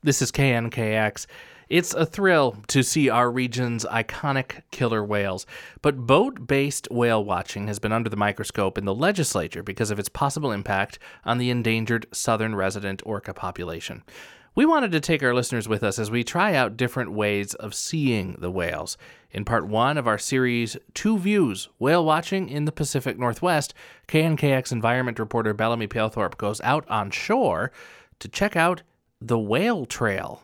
This is KNKX. It's a thrill to see our region's iconic killer whales, but boat-based whale watching has been under the microscope in the legislature because of its possible impact on the endangered southern resident orca population. We wanted to take our listeners with us as we try out different ways of seeing the whales. In part one of our series, Two Views, Whale Watching in the Pacific Northwest, KNKX environment reporter Bellamy Palethorpe goes out on shore to check out the whale trail.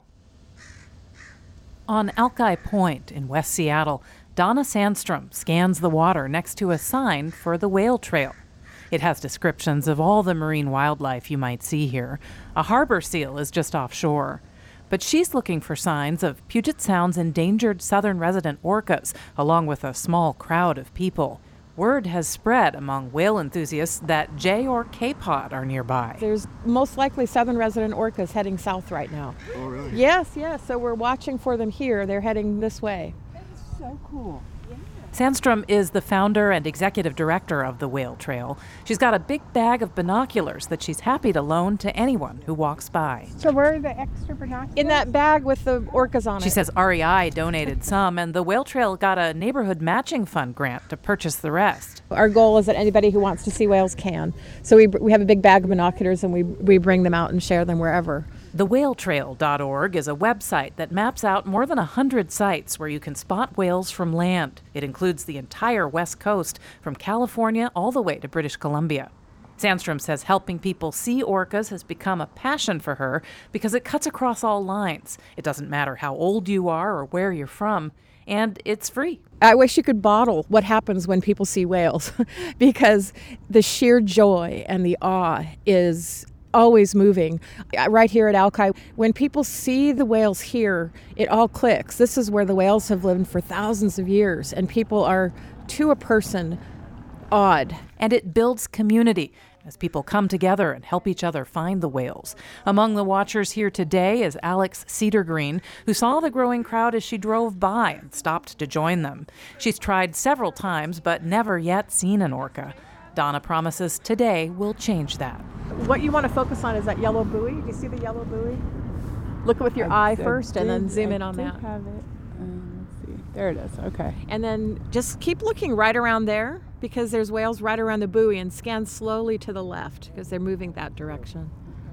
On Alki Point in West Seattle, Donna Sandstrom scans the water next to a sign for the whale trail. It has descriptions of all the marine wildlife you might see here. A harbor seal is just offshore. But she's looking for signs of Puget Sound's endangered southern resident orcas, along with a small crowd of people. Word has spread among whale enthusiasts that J or K-Pod are nearby. There's most likely southern resident orcas heading south right now. Oh, really? Yes. So we're watching for them here. They're heading this way. That is so cool. Sandstrom is the founder and executive director of the Whale Trail. She's got a big bag of binoculars that she's happy to loan to anyone who walks by. So where are the extra binoculars? In that bag with the orcas on it. She says REI donated some, and the Whale Trail got a neighborhood matching fund grant to purchase the rest. Our goal is that anybody who wants to see whales can. So we have a big bag of binoculars and we bring them out and share them wherever. TheWhaleTrail.org is a website that maps out more than 100 sites where you can spot whales from land. It includes the entire West Coast, from California all the way to British Columbia. Sandstrom says helping people see orcas has become a passion for her because it cuts across all lines. It doesn't matter how old you are or where you're from, and it's free. I wish you could bottle what happens when people see whales because the sheer joy and the awe is always moving. Right here at Alki, when people see the whales here, it all clicks. This is where the whales have lived for thousands of years, and people are, to a person, awed. And it builds community as people come together and help each other find the whales. Among the watchers here today is Alex Cedargreen, who saw the growing crowd as she drove by and stopped to join them. She's tried several times, but never yet seen an orca. Donna promises today will change that. What you want to focus on is that yellow buoy. Do you see the yellow buoy? Look with your eye first and then zoom in on that. Have it. Let's see. There it is. Okay. And then just keep looking right around there because there's whales right around the buoy, and scan slowly to the left because they're moving that direction.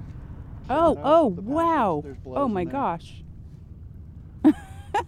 Oh, wow. Oh my gosh. That's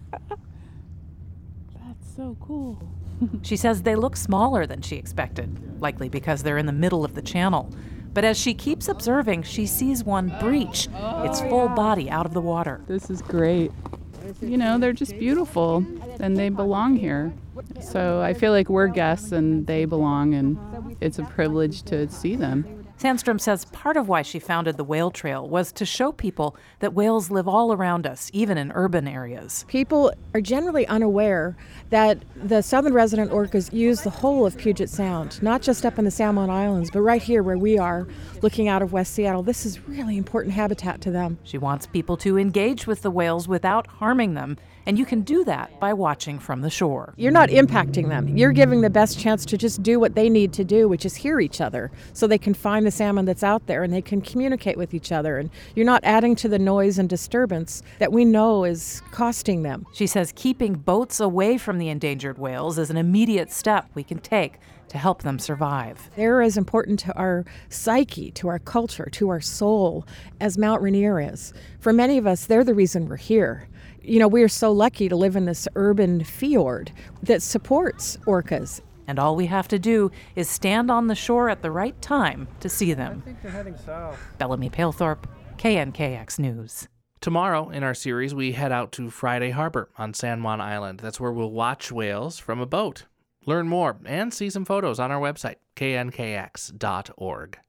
so cool. She says they look smaller than she expected, likely because they're in the middle of the channel. But as she keeps observing, she sees one breach, its full body out of the water. This is great. You know, they're just beautiful, and they belong here. So I feel like we're guests, and they belong, and it's a privilege to see them. Sandstrom says part of why she founded the Whale Trail was to show people that whales live all around us, even in urban areas. People are generally unaware that the southern resident orcas use the whole of Puget Sound, not just up in the Salmon Islands, but right here where we are, looking out of West Seattle. This is really important habitat to them. She wants people to engage with the whales without harming them, and you can do that by watching from the shore. You're not impacting them. You're giving the best chance to just do what they need to do, which is hear each other, so they can find the salmon that's out there and they can communicate with each other. And you're not adding to the noise and disturbance that we know is costing them. She says keeping boats away from the endangered whales is an immediate step we can take to help them survive. They're as important to our psyche, to our culture, to our soul as Mount Rainier is. For many of us, they're the reason we're here. You know, we are so lucky to live in this urban fjord that supports orcas. And all we have to do is stand on the shore at the right time to see them. I think they're heading south. Bellamy Palethorpe, KNKX News. Tomorrow in our series, we head out to Friday Harbor on San Juan Island. That's where we'll watch whales from a boat. Learn more and see some photos on our website, knkx.org.